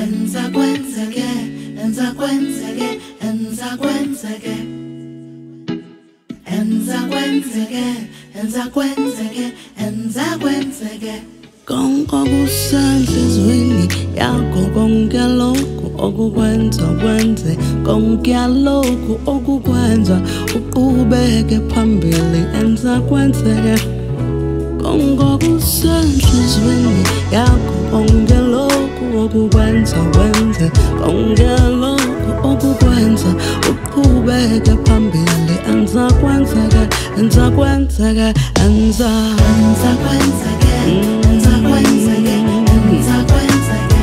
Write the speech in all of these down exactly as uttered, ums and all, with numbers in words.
enza kwenzeke, enza kwenzeke, enza kwenzeke, enza kwenzeke, enza kwenzeke, enza kwenzeke. Konke okusenhlizweni yakho konke lokhu okukwenza kwenze, konke lokhu okukwenza uqhubeke phambili, enza kwenzeke. Konke okusenhlizweni yakho konke lokhu okukwenza kwenze, konke lokhu okukwenza uqhubeke phambili, enza kwenzeke, enza kwenzeke, enza enza kwenzeke, enza kwenzeke, enza kwenzeke,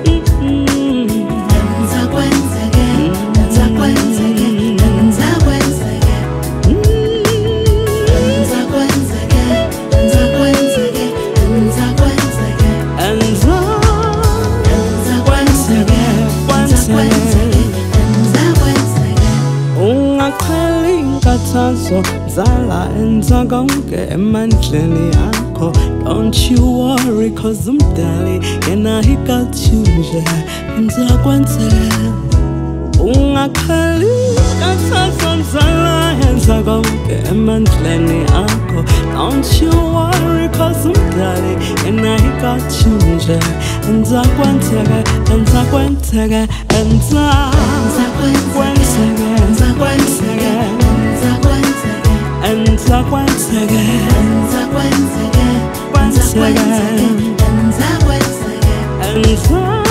enza kwenzeke, enza kwenzeke, enza kwenzeke, enza kwenzeke, enza kwenzeke, enza kwenzeke, enza enza kwenzeke, enza kwenzeke, enza kwenzeke. Ungaqheli inkathazo zala, enza konke emandleni akho. Don't you worry cause umdali yena he got you nje, enza kwenzeke. Ungaqheli inkathazo zala, enza konke emandleni akho. Don't you worry cause umdali yena he got you nje, enza kwenzeke, enza kwenzeke, enza Enza kwenzeke, enza kwenzeke, enza kwenzeke, enza kwenzeke, enza kwenzeke, enza kwenzeke, enza kwenzeke, enza